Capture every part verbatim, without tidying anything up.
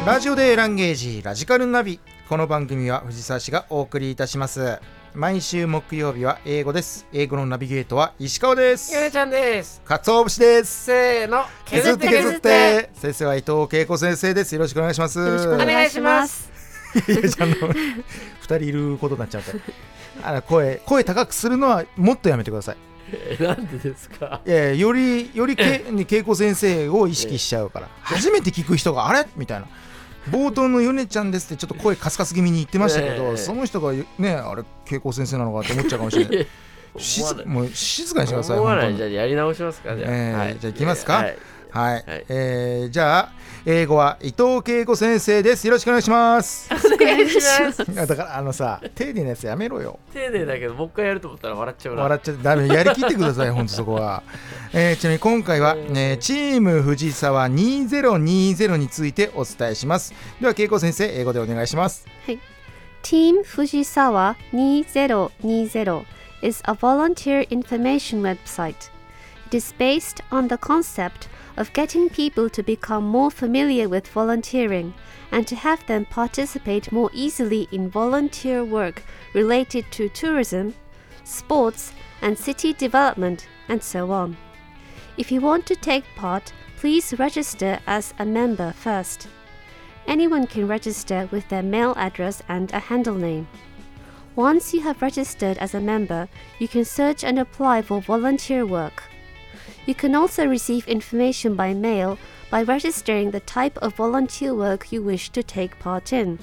ラジオでランゲージラジカルナビ。この番組は藤沢市がお送りいたします。毎週木曜日は英語です。英語のナビゲートは石川です。 ゆうちゃんです。 かつお節です。 せーの、 削って削って。先生は伊藤恵子先生です。よろしくお願いします。 よろしくお願いします。 いやちゃんのふたりいることになっちゃってあの 声, 声高くするのはもっとやめてください。 えー、なんでですか。 いやよりよりけ恵子先生を意識しちゃうから、初めて聞く人があれみたいな、冒頭のヨネちゃんですってちょっと声カスカス気味に言ってましたけど、えー、その人がねあれ恵子先生なのかと思っちゃうかもしれない静もう静かにしてください。 思わない。じゃあやり直しますか。じゃあ、 えーはい、 じゃあいきますか。はい、はいはい、えー、じゃあ英語は伊藤恵子先生です。よろしくお願いします。 お願いします。 だからあのさ、丁寧なやつやめろよ。 丁寧だけどもう一回やると思ったら笑っちゃうな。 笑っちゃダメ。やりきってください本当そこは。えー、ちなみに今回は、ね、チーム藤沢にせんにじゅうについてお伝えします。では恵子先生、英語でお願いします。 はい。Team Fujisawa にせんにじゅう is a volunteer information website. It is based on the concept of getting people to become more familiar with volunteering and to have them participate more easily in volunteer work related to tourism, sports, and city development, and so on. If you want to take part, please register as a member first. Anyone can register with their mail address and a handle name. Once you have registered as a member, you can search and apply for volunteer work.You can also receive information by mail by registering the type of volunteer work you wish to take part in.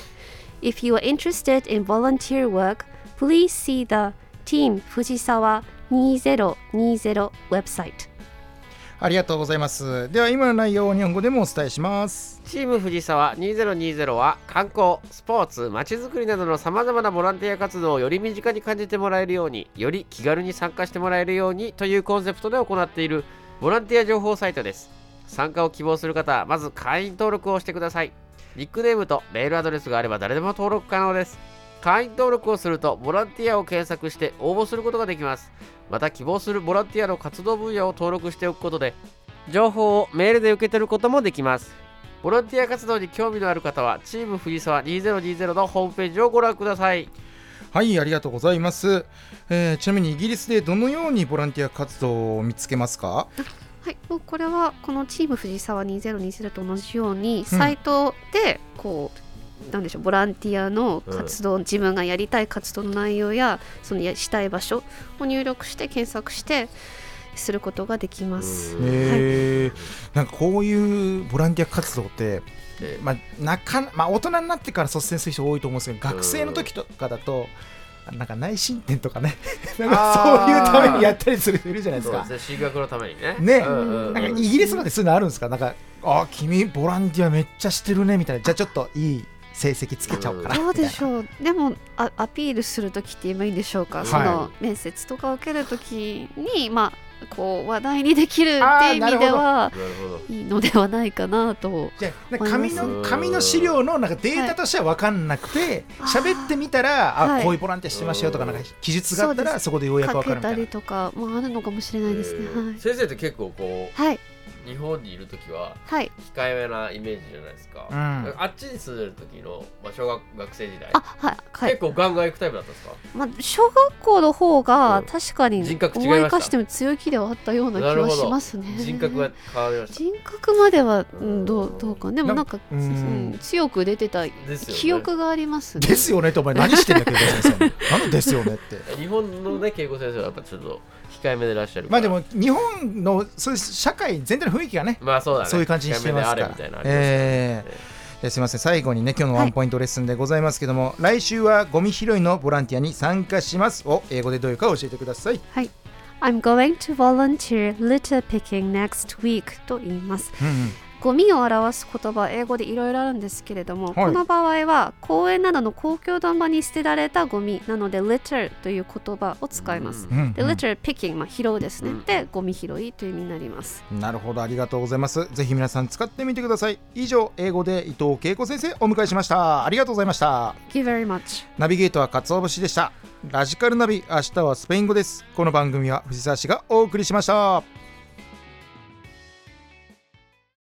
If you are interested in volunteer work, please see the Team Fujisawa にせんにじゅう website. ありがとうございます。では今の内容を日本語でもお伝えします。 チーム藤沢にせんにじゅうは観光、スポーツ、まちづくりなどのさまざまなボランティア活動をより身近に感じてもらえるように、より気軽に参加してもらえるようにというコンセプトで行っているボランティア情報サイトです。参加を希望する方はまず会員登録をしてください。ニックネームとメールアドレスがあれば誰でも登録可能です。会員登録をするとボランティアを検索して応募することができます。また希望するボランティアの活動分野を登録しておくことで情報をメールで受け取ることもできます。ボランティア活動に興味のある方はチーム藤沢にせんにじゅうのホームページをご覧ください。 はい、ありがとうございます。えー、ちなみにイギリスでどのようにボランティア活動を見つけますか？ はい、これはこのチーム藤沢にせんにじゅうと同じようにサイトでこう、うん、なんでしょう、ボランティアの活動、うん、自分がやりたい活動の内容やそのしたい場所を入力して検索してすることができます。 へー、はい、なんかこういうボランティア活動って、えーまあなかまあ、大人になってから率先する人多いと思うんですけど、学生の時とかだとなんか内申点とかねなんかそういうためにやったりする人いるじゃないですか。 そうですね、進学のためにね。 ね、うんうんうん、なんかイギリスまでそういうのあるんですか？なんかあ君ボランティアめっちゃしてるねみたいな、じゃあちょっといい成績つけちゃおうかな、うん、 どうでしょう。でもあアピールするときって言えばいいんでしょうか、はい、その面接とかを受けるときに、まあ、こう話題にできるっていう意味ではいいのではないかなと。 じゃあ紙の、紙の資料のなんかデータとしては分かんなくて喋、はい、ってみたらあ、はい、こういうボランティアしてましたよとか、なんか記述があったら そ, そこでようやく分かるみたいな。 書けたりとかもあるのかもしれないですね、はい、 先生って結構こう、 はい日本にいるときは控えめなイメージじゃないですか、はい、あっちに住んでるときの、まあ、小学学生時代、 あ、はいはい、 結構ガンガン行くタイプだったんですか？ まあ、小学校の方が確かに思い返しても強い気ではあったような気はしますね。 人格が変わりました。 人格までは、うん、どう、どうかでもなんかうん、強く出てた記憶がありますね。 ですよねってお前何してんだけど何ですよねって日本のね恵子先生はやっぱちょっと控えめでいらっしゃるから。まあでも日本のそういう社会全体の雰囲気がね、まあそうだね、そういう感じにしてますから。えー、すみません、最後にね今日のワンポイントレッスンでございますけども、はい、来週はゴミ拾いのボランティアに参加しますを英語でどういうか教えてください。 はい、I'm going to volunteer litter picking next week と言います、うんうん、ゴミを表す言葉英語でいろいろあるんですけれども、はい、この場合は公園などの公共の場に捨てられたゴミなので litter という言葉を使います、うんうん、で litter picking、まあ、拾うですね、うん、でゴミ拾いという意味になります。 なるほど、ありがとうございます。ぜひ皆さん使ってみてください。以上、英語で伊藤恵子先生お迎えしました。ありがとうございました。 Thank you very much。 ナビゲートは勝尾節でした。ラジカルナビ、明日はスペイン語です。この番組は藤沢市がお送りしました。